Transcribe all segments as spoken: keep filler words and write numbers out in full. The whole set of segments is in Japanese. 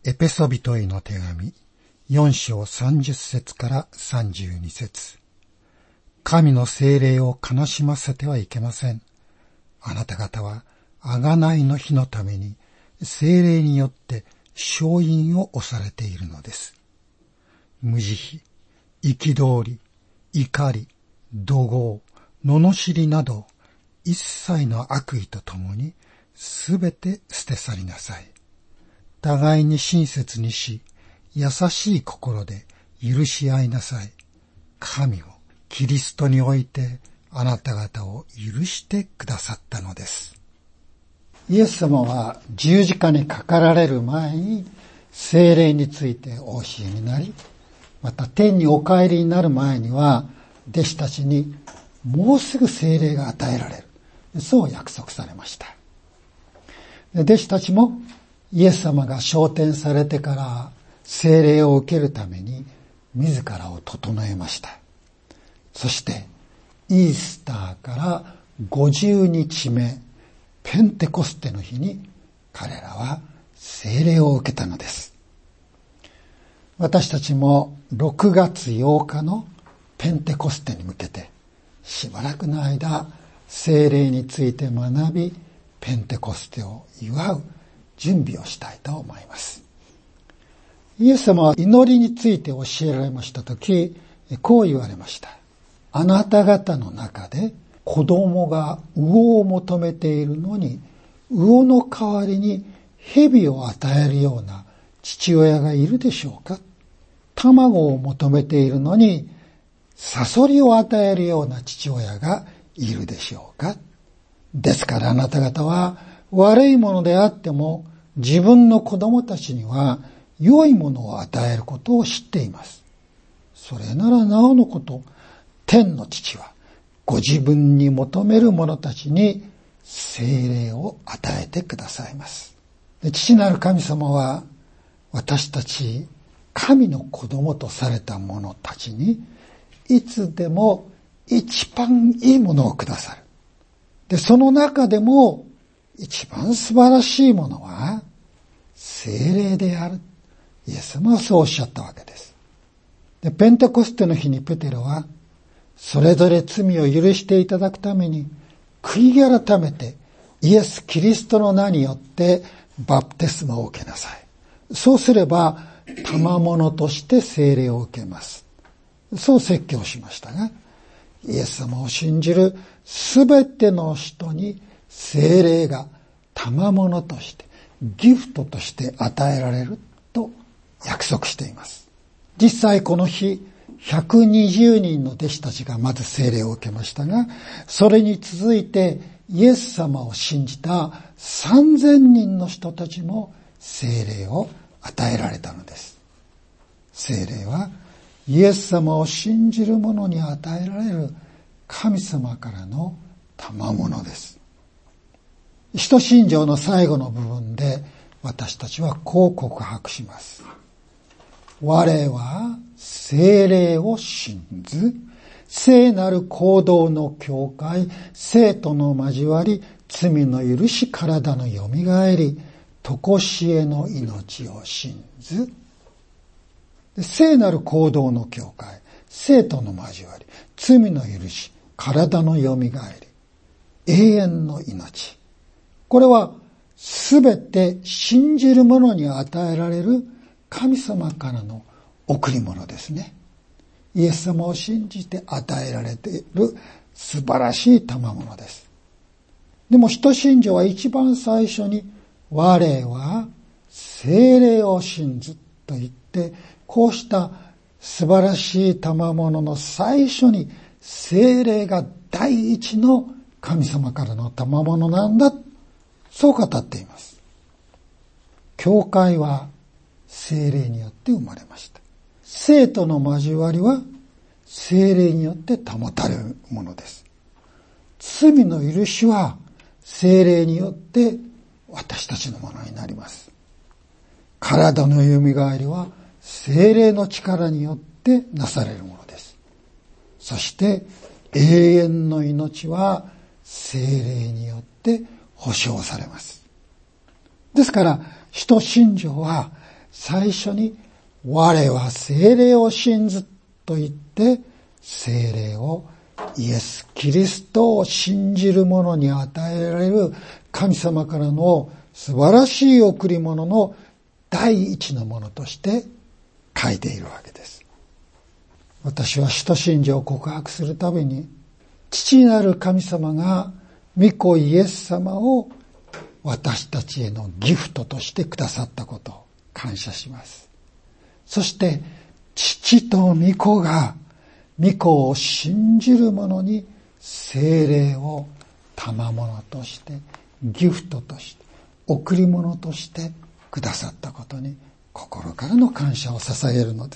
エペソビトへの手紙よん章さんじゅっ節からさんじゅうに節。神の聖霊を悲しませてはいけません。あなた方は贖いの日のために聖霊によって証印を押されているのです。無慈悲、憤り、怒り、怒号、罵りなど一切の悪意とともにすべて捨て去りなさい。互いに親切にし、優しい心で許し合いなさい。神をキリストにおいてあなた方を許してくださったのです。イエス様は十字架にかかられる前に聖霊についてお教えになり、また天にお帰りになる前には弟子たちにもうすぐ聖霊が与えられる。そう約束されました。弟子たちもイエス様が昇天されてから聖霊を受けるために自らを整えました。そしてイースターからごじゅうにちめ、ペンテコステの日に彼らは聖霊を受けたのです。私たちもろくがつようかのペンテコステに向けてしばらくの間聖霊について学び、ペンテコステを祝う準備をしたいと思います。イエス様は祈りについて教えられましたとき、こう言われました。あなた方の中で子供が魚を求めているのに、魚の代わりに蛇を与えるような父親がいるでしょうか？卵を求めているのに、サソリを与えるような父親がいるでしょうか？ですからあなた方は悪いものであっても自分の子供たちには良いものを与えることを知っています。それならなおのこと、天の父はご自分に求める者たちに聖霊を与えてくださいます。父なる神様は私たち神の子供とされた者たちにいつでも一番いいものをくださる。で、その中でも一番素晴らしいものは聖霊である。イエス様はそうおっしゃったわけです。で、ペンテコステの日にペテロはそれぞれ罪を許していただくために悔い改めてイエス・キリストの名によってバプテスマを受けなさい。そうすれば賜物として聖霊を受けます。そう説教しましたが、イエス様を信じるすべての人に聖霊が賜物としてギフトとして与えられると約束しています。実際この日ひゃくにじゅうにんの弟子たちがまず聖霊を受けましたが、それに続いてイエス様を信じたさんぜんにんの人たちも聖霊を与えられたのです。聖霊はイエス様を信じる者に与えられる神様からの賜物です。使徒信条の最後の部分で私たちはこう告白します。我は聖霊を信ず、聖なる行動の教会、聖との交わり、罪の許し、体のよみがえり、常しえの命を信ず。聖なる行動の教会、聖との交わり、罪の許し、体のよみがえり、永遠の命。これはすべて信じる者に与えられる神様からの贈り物ですね。イエス様を信じて与えられている素晴らしい賜物です。でも使徒信条は一番最初に我は聖霊を信ずと言って、こうした素晴らしい賜物の最初に聖霊が第一の神様からの賜物なんだ、そう語っています。教会は聖霊によって生まれました。聖との交わりは聖霊によって保たれるものです。罪の許しは聖霊によって私たちのものになります。体のよみがえりは聖霊の力によってなされるものです。そして永遠の命は聖霊によって保証されます。ですから使徒信条は最初に我は聖霊を信ずと言って、聖霊をイエス・キリストを信じる者に与えられる神様からの素晴らしい贈り物の第一のものとして書いているわけです。私は使徒信条を告白するたびに、父なる神様が御子イエス様を私たちへのギフトとしてくださったことを感謝します。そして父と御子が御子を信じる者に聖霊を賜物としてギフトとして贈り物としてくださったことに心からの感謝を捧げるのです。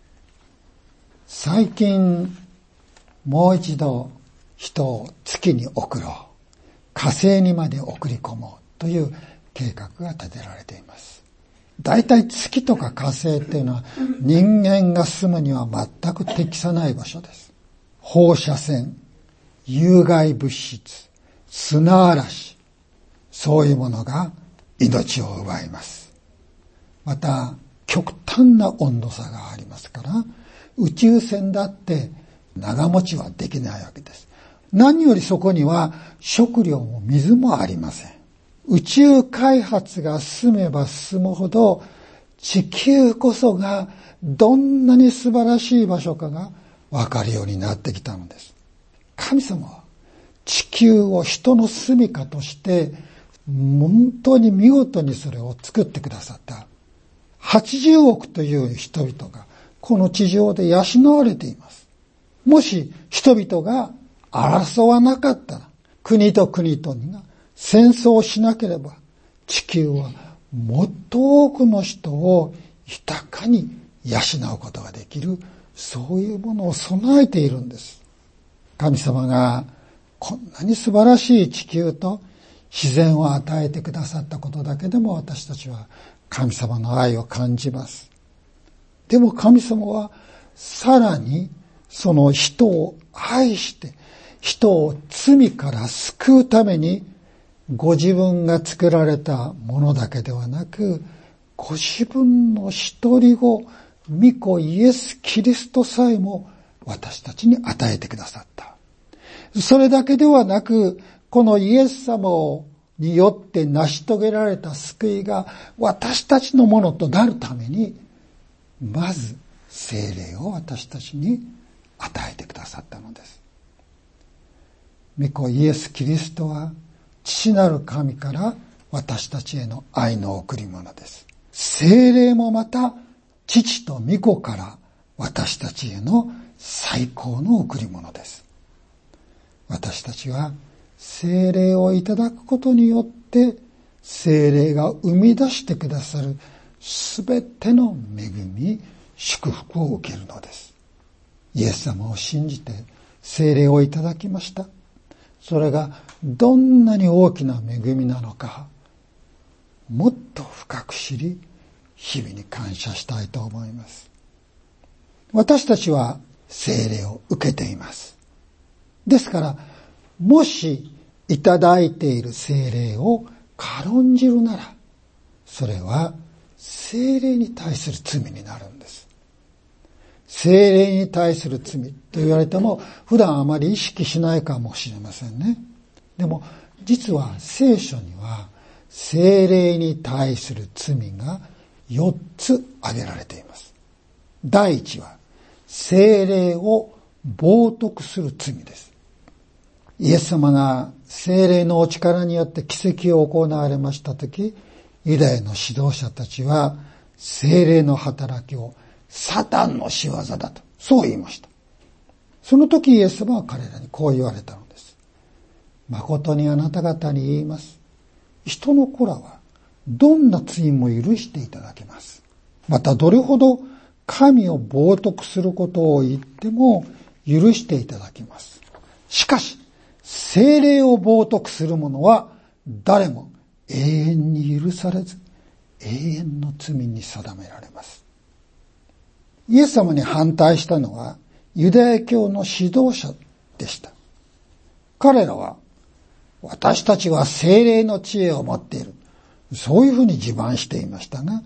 最近もう一度人を月に送ろう、火星にまで送り込もうという計画が立てられています。だいたい月とか火星っていうのは人間が住むには全く適さない場所です。放射線、有害物質、砂嵐、そういうものが命を奪います。また極端な温度差がありますから、宇宙船だって長持ちはできないわけです。何よりそこには食料も水もありません。宇宙開発が進めば進むほど、地球こそがどんなに素晴らしい場所かが分かるようになってきたのです。神様は地球を人の住処として本当に見事にそれを作ってくださった。はちじゅうおくという人々がこの地上で養われています。もし人々が争わなかったら、国と国とが戦争をしなければ、地球はもっと多くの人を豊かに養うことができる、そういうものを備えているんです。神様がこんなに素晴らしい地球と自然を与えてくださったことだけでも、私たちは神様の愛を感じます。でも神様はさらにその人を愛して、人を罪から救うために、ご自分が作られたものだけではなく、ご自分の一人子、御子イエス・キリストさえも私たちに与えてくださった。それだけではなく、このイエス様によって成し遂げられた救いが私たちのものとなるために、まず聖霊を私たちに与えてくださったのです。御子イエス・キリストは父なる神から私たちへの愛の贈り物です。聖霊もまた父と御子から私たちへの最高の贈り物です。私たちは聖霊をいただくことによって聖霊が生み出してくださるすべての恵み、祝福を受けるのです。イエス様を信じて聖霊をいただきました。それがどんなに大きな恵みなのか、もっと深く知り、日々に感謝したいと思います。私たちは聖霊を受けています。ですから、もしいただいている聖霊を軽んじるなら、それは聖霊に対する罪になるんです。聖霊に対する罪と言われても普段あまり意識しないかもしれませんね。でも実は聖書には聖霊に対する罪がよっつ挙げられています。第一は聖霊を冒涜する罪です。イエス様が聖霊のお力によって奇跡を行われましたとき、ユダヤの指導者たちは聖霊の働きをサタンの仕業だと、そう言いました。その時イエス様は彼らにこう言われたのです。誠にあなた方に言います。人の子らはどんな罪も許していただけます。またどれほど神を冒涜することを言っても許していただきます。しかし、聖霊を冒涜する者は誰も永遠に許されず、永遠の罪に定められます。イエス様に反対したのはユダヤ教の指導者でした。彼らは私たちは聖霊の知恵を持っている、そういうふうに自慢していましたが、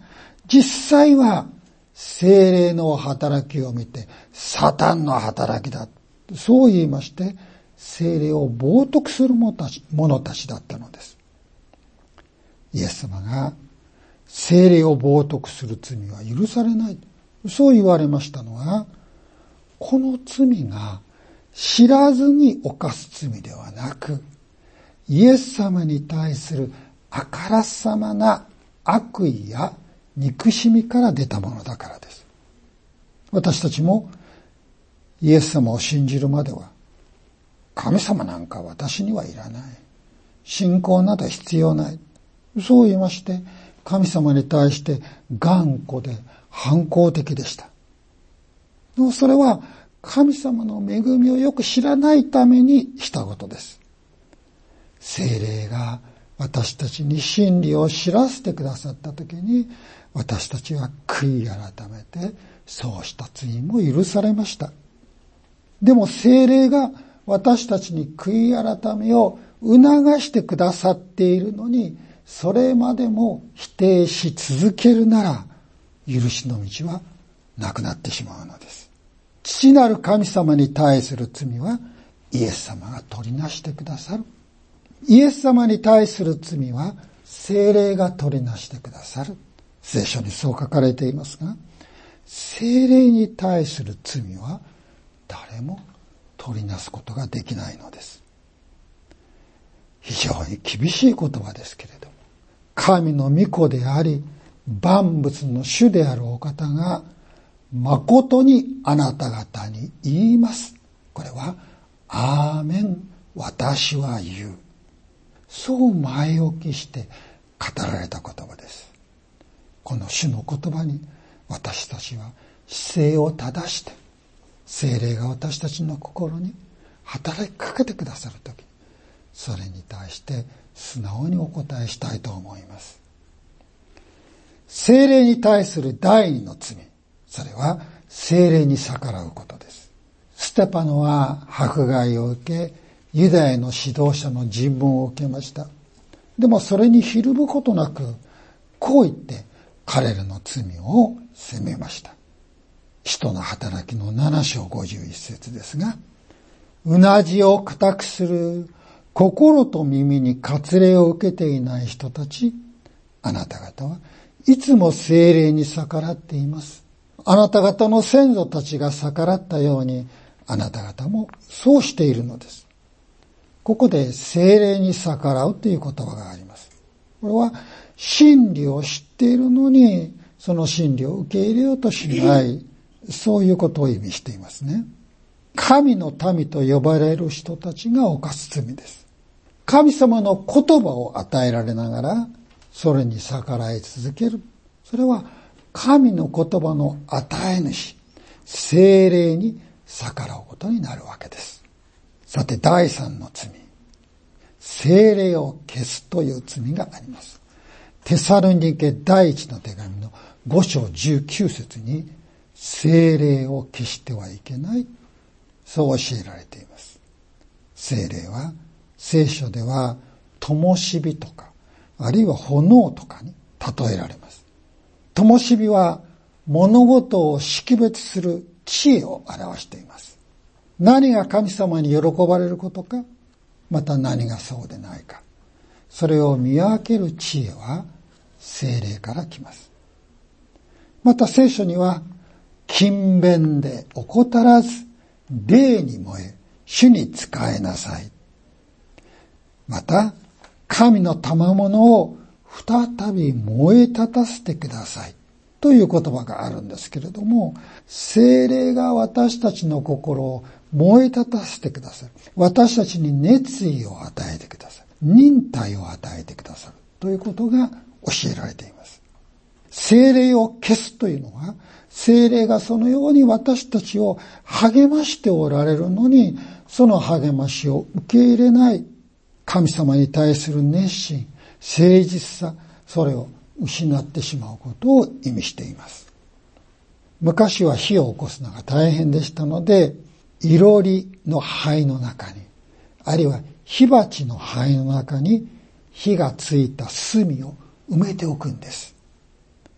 実際は聖霊の働きを見て、サタンの働きだ。そう言いまして、聖霊を冒涜する者たち、者たちだったのです。イエス様が聖霊を冒涜する罪は許されない。そう言われましたのは、この罪が知らずに犯す罪ではなく、イエス様に対するあからさまな悪意や憎しみから出たものだからです。私たちもイエス様を信じるまでは、神様なんか私にはいらない。信仰など必要ない。そう言いまして、神様に対して頑固で反抗的でした。でもそれは神様の恵みをよく知らないためにしたことです。聖霊が私たちに真理を知らせてくださったときに、私たちは悔い改めて、そうした罪も許されました。でも聖霊が私たちに悔い改めを促してくださっているのに、それまでも否定し続けるなら、許しの道はなくなってしまうのです。父なる神様に対する罪はイエス様が取りなしてくださる。イエス様に対する罪は聖霊が取りなしてくださる。聖書にそう書かれていますが、聖霊に対する罪は誰も取りなすことができないのです。非常に厳しい言葉ですけれども、神の御子であり、万物の主であるお方が、誠にあなた方に言います。これは、アーメン、私は言う。そう前置きして語られた言葉です。この主の言葉に私たちは姿勢を正して、聖霊が私たちの心に働きかけてくださるとき、それに対して素直にお答えしたいと思います。聖霊に対する第二の罪、それは聖霊に逆らうことです。ステパノは迫害を受け、ユダヤの指導者の尋問を受けました。でもそれにひるむことなく、こう言って彼らの罪を責めました。使徒の働きのなな章ごじゅういち節ですが、うなじを固くする心と耳に割礼を受けていない人たち、あなた方はいつも聖霊に逆らっています。あなた方の先祖たちが逆らったように、あなた方もそうしているのです。ここで聖霊に逆らうという言葉があります。これは真理を知っているのに、その真理を受け入れようとしない、そういうことを意味していますね。神の民と呼ばれる人たちが犯す罪です。神様の言葉を与えられながら、それに逆らい続ける。それは神の言葉の与え主、聖霊に逆らうことになるわけです。さて、第三の罪。聖霊を消すという罪があります。テサロニケ第一の手紙のご章じゅうきゅう節に、聖霊を消してはいけない。そう教えられています。聖霊は、聖書では、灯火とか、あるいは炎とかに例えられます。灯火は、物事を識別する知恵を表しています。何が神様に喜ばれることか、また何がそうでないか。それを見分ける知恵は、聖霊から来ます。また聖書には、勤勉で怠らず、霊に燃え、主に仕えなさい。また、神の賜物を再び燃え立たせてください。という言葉があるんですけれども、聖霊が私たちの心を燃え立たせてくださる。私たちに熱意を与えてくださる。忍耐を与えてくださる。ということが教えられています。聖霊を消すというのは、聖霊がそのように私たちを励ましておられるのに、その励ましを受け入れない、神様に対する熱心、誠実さ、それを失ってしまうことを意味しています。昔は火を起こすのが大変でしたので、いろりの灰の中に、あるいは火鉢の灰の中に火がついた炭を埋めておくんです。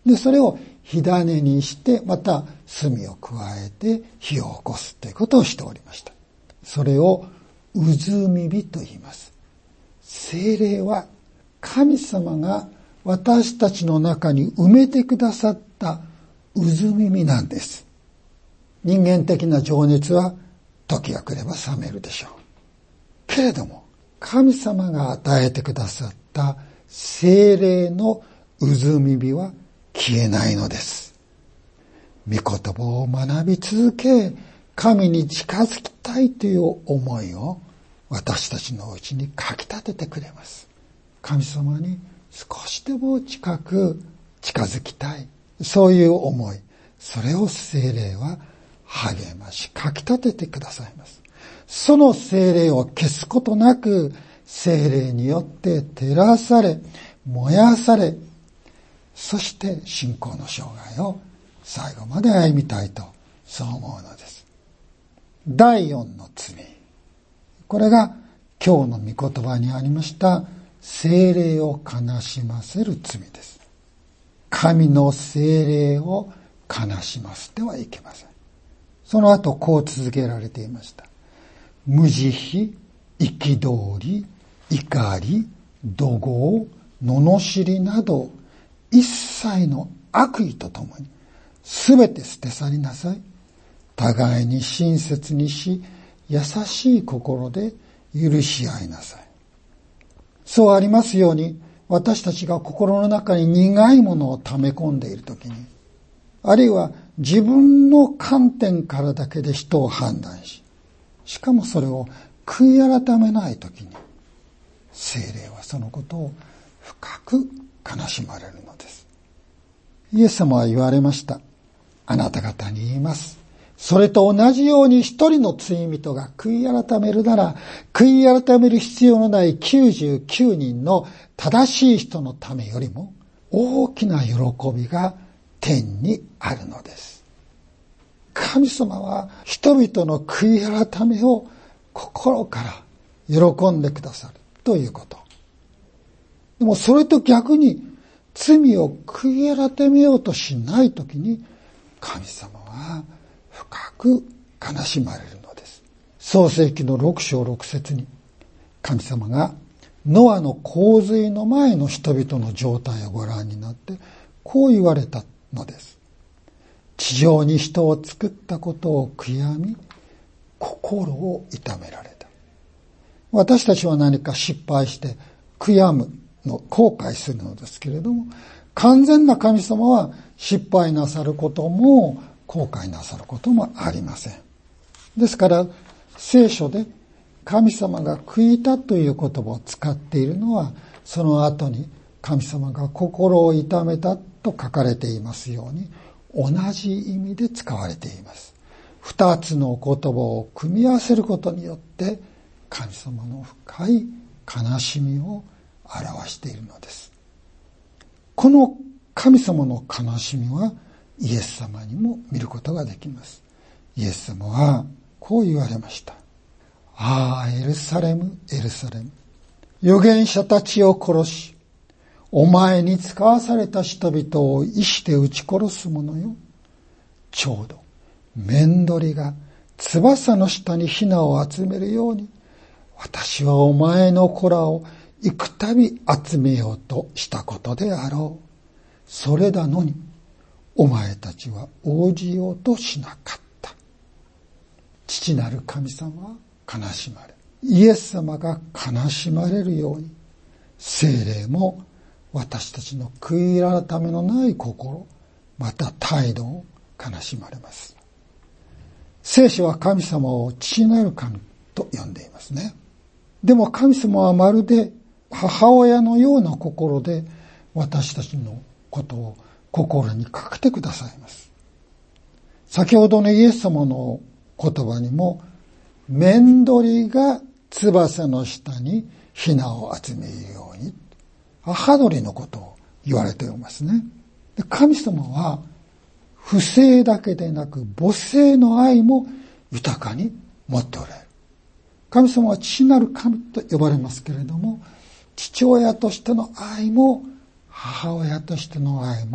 で、それを火種にして、また炭を加えて火を起こすということをしておりました。それを渦耳と言います。聖霊は神様が私たちの中に埋めてくださった渦耳なんです。人間的な情熱は時が来れば冷めるでしょう。けれども、神様が与えてくださった聖霊の渦耳は消えないのです。御言葉を学び続け、神に近づきたいという思いを私たちのうちにかき立ててくれます。神様に少しでも近く近づきたい。そういう思い。それを聖霊は励まし、かき立ててくださいます。その聖霊を消すことなく、聖霊によって照らされ、燃やされ、そして信仰の生涯を最後まで歩みたいと、そう思うのです。だいよんの罪。これが今日の御言葉にありました聖霊を悲しませる罪です。神の聖霊を悲しませてはいけません。その後こう続けられていました。無慈悲、憤り、怒り、怒号、罵りなど一切の悪意とともにすべて捨て去りなさい。互いに親切にし、優しい心で許し合いなさい。そうありますように、私たちが心の中に苦いものを溜め込んでいるときに、あるいは自分の観点からだけで人を判断し、しかもそれを悔い改めないときに、聖霊はそのことを深く悲しまれるのです。イエス様は言われました。あなた方に言います。それと同じように一人の罪人が悔い改めるなら、悔い改める必要のないきゅうじゅうきゅうにんの正しい人のためよりも大きな喜びが天にあるのです。神様は人々の悔い改めを心から喜んでくださるということ。でもそれと逆に罪を悔い改めようとしないときに神様は深く悲しまれるのです。創世記のろく章ろく節に神様がノアの洪水の前の人々の状態をご覧になってこう言われたのです。地上に人を作ったことを悔やみ、心を痛められた。私たちは何か失敗して悔やむの、後悔するのですけれども、完全な神様は失敗なさることも後悔なさることもありません。ですから聖書で神様が悔いたという言葉を使っているのは、その後に神様が心を痛めたと書かれていますように、同じ意味で使われています。二つの言葉を組み合わせることによって神様の深い悲しみを表しているのです。この神様の悲しみはイエス様にも見ることができます。イエス様はこう言われました。ああ、エルサレム、エルサレム。預言者たちを殺し、お前に使わされた人々を石で撃ち殺す者よ。ちょうど、面取が翼の下にヒナを集めるように、私はお前の子らを幾度集めようとしたことであろう。それなのに、お前たちは応じようとしなかった。父なる神様は悲しまれ、イエス様が悲しまれるように、聖霊も私たちの悔い改めのない心、また態度を悲しまれます。聖書は神様を父なる神と呼んでいますね。でも神様はまるで母親のような心で私たちのことを心にかけてくださいます。先ほどのイエス様の言葉にも、面取りが翼の下にヒナを集めるように、母鳥のことを言われていますね。で、神様は不正だけでなく母性の愛も豊かに持っておられる。神様は父なる神と呼ばれますけれども、父親としての愛も母親としての愛も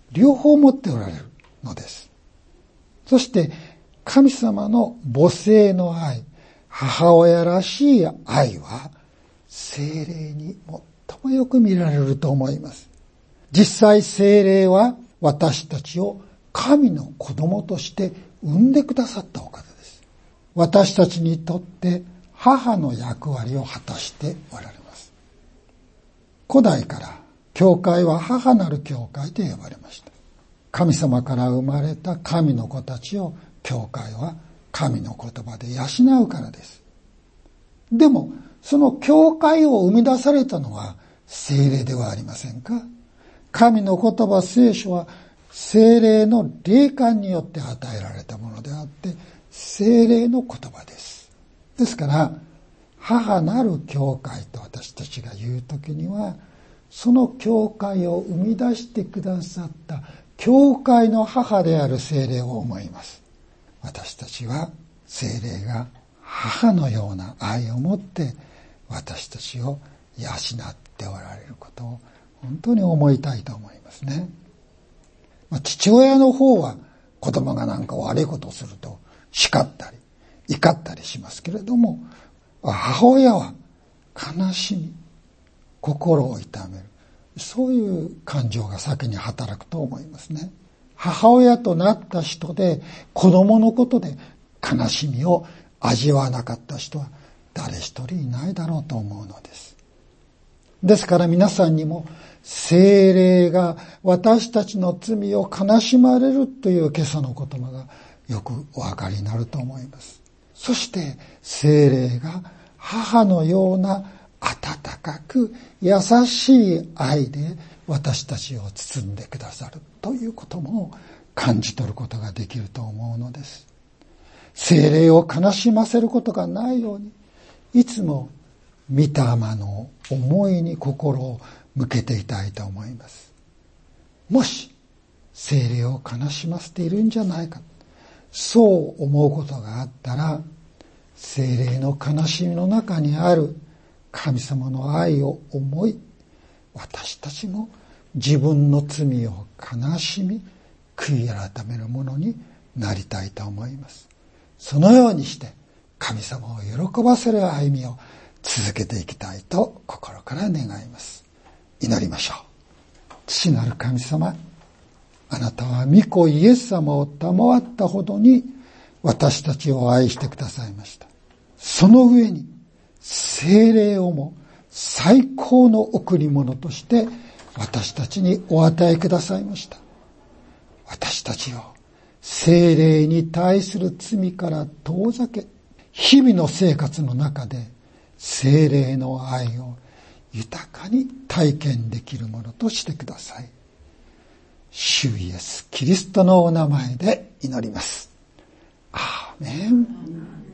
両方持っておられるのです。そして神様の母性の愛、母親らしい愛は聖霊に最もよく見られると思います。実際聖霊は私たちを神の子供として産んでくださったお方です。私たちにとって母の役割を果たしておられます。古代から教会は母なる教会と呼ばれました。神様から生まれた神の子たちを教会は神の言葉で養うからです。でもその教会を生み出されたのは聖霊ではありませんか。神の言葉聖書は聖霊の霊感によって与えられたものであって聖霊の言葉です。ですから母なる教会と私たちが言うときにはその教会を生み出してくださった教会の母である聖霊を思います。私たちは聖霊が母のような愛を持って私たちを養っておられることを本当に思いたいと思いますね。まあ、父親の方は子供がなんか悪いことをすると叱ったり怒ったりしますけれども、母親は悲しみ、心を痛める、そういう感情が先に働くと思いますね。母親となった人で子供のことで悲しみを味わわなかった人は誰一人いないだろうと思うのです。ですから皆さんにも聖霊が私たちの罪を悲しまれるという今朝の言葉がよくお分かりになると思います。そして聖霊が母のような温かく優しい愛で私たちを包んでくださるということも感じ取ることができると思うのです。聖霊を悲しませることがないようにいつも御霊の思いに心を向けていたいと思います。もし聖霊を悲しませているんじゃないか、そう思うことがあったら、聖霊の悲しみの中にある神様の愛を思い、私たちも自分の罪を悲しみ悔い改めるものになりたいと思います。そのようにして神様を喜ばせる歩みを続けていきたいと心から願います。祈りましょう。父なる神様、あなたは御子イエス様を賜ったほどに私たちを愛してくださいました。その上に聖霊をも最高の贈り物として私たちにお与えくださいました。私たちを聖霊に対する罪から遠ざけ、日々の生活の中で聖霊の愛を豊かに体験できるものとしてください。主イエスキリストのお名前で祈ります。アーメン。